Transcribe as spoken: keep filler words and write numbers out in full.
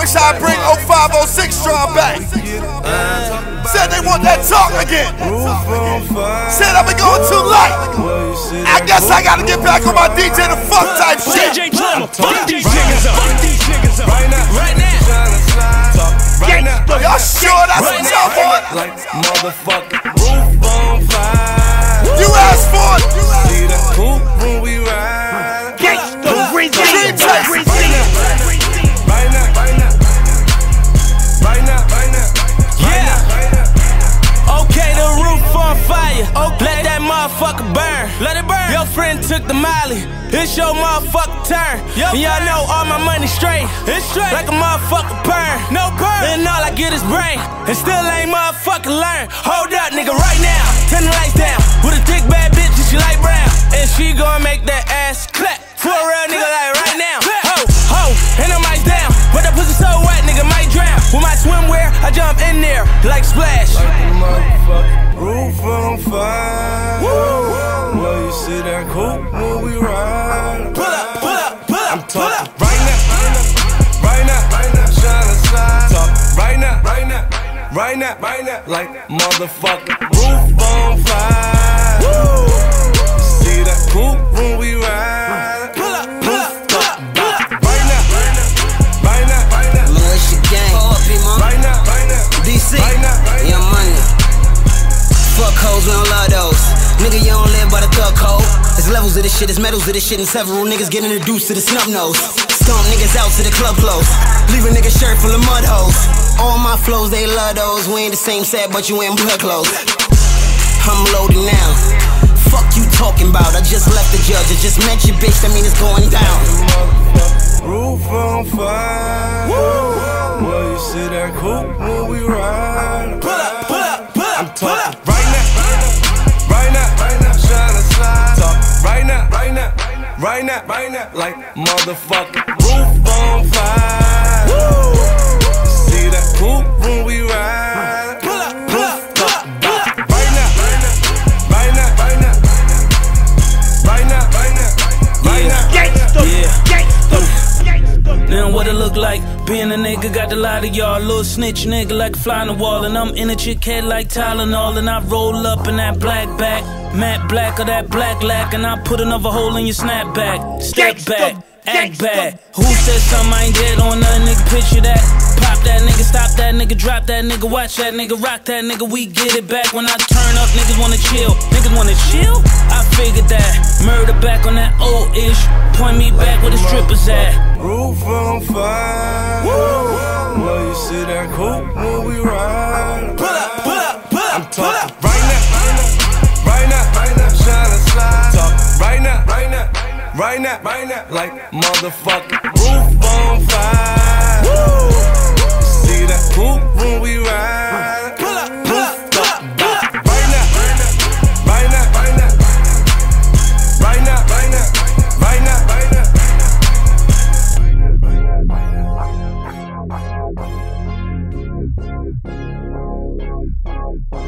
wish I'd bring oh five oh six Strong back. Said they want that talk again. Said I've been going too late. I guess I gotta get back on my D J the fuck type shit. D J Drama, fuck these niggas up. Fuck these niggas up. Right now, right now. Y'all sure that's what y'all want? Like motherfucking roof on fire. You asked for it. See the coupe when we ride. Gangsta, Dream Chase. Right now, right now, right now, right now, right now. Yeah. Okay, the roof on fire. Let that motherfucker burn. Let it burn. Your friend took the molly. It's your motherfucking turn. And y'all know all my money straight. It's straight. Like a motherfucker burn. No burn. And all I get is brain. And still ain't motherfucking learn. Hold up, nigga, right now. Turn the lights down. With a thick bad bitch and she light brown. And she gon' make that ass clap. For a real nigga like right now. Ho, ho, and the mic's down. But that pussy so wet, nigga might drown. With my swimwear, I jump in there like splash. Like the motherfucking roof on fire. Woo. Well, you see that coupe when we ride. Pull up, pull up, pull up, I'm pull talking up. right now, right now, right now, shine a slide. Talk right now, right now, right now, right now, like motherfucking roof on fire. Woo. See that coupe when we ride. Pull up, pull up, pull up, pull up. Right now, right now, right now, right now. Militia gang, Right now, right now, D C, right now, right Young Money. Fuck hoes, we don't love those. Nigga, you don't live by the thug code. There's levels of this shit, there's medals of this shit, and several niggas get introduced to the snub nose. Stomp niggas out to the club close. Leave a nigga shirt full of mud holes. All my flows, they love those. We ain't the same set, but you ain't blood clothes. I'm loaded now. Fuck you talking about? I just left the judge. I just met your bitch, that mean it's going down. Roof on fire. Woo. Well, you see that coupe when we ride. Pull up, pull up, pull up, I'm pull talking up. right now, right now, right now, shine a slide. Talk right now, right now, right now, right now, like motherfucking roof on fire. Woo. See that coupe when we ride. Pull up, pull up, pull up, pull up. Right now, right now, right now, right now, right now, right now, right now. Gangsta, gangsta. Now what it look like? Being a nigga got a lot of y'all. Little snitch nigga like a fly on the wall. And I'm in a chick head like Tylenol. And I roll up in that black bag, matte black or that black lack. And I put another hole in your snapback. Step back, act bad. Who said something I ain't dead on nothing, nigga? Picture that. Pop that nigga, stop that nigga, drop that nigga, watch that nigga, rock that nigga. We get it back. When I turn up, niggas wanna chill. Niggas wanna chill? I figured that. Murder back on that old ish. Point me back where the strippers at. Roof on fire. Woo. Well, you see that coupe when we ride. Pull up, pull up, pull up, I'm pull talking up. right now, right now, right now, shine a slide. Talk right now, right now, right now, right now, like motherfucking roof on fire. Woo. See that coupe when we ride. Pull up, pull up, pull up, pull up. Right now, right now, right now, right now, right now, right now, right now, right now. Bye.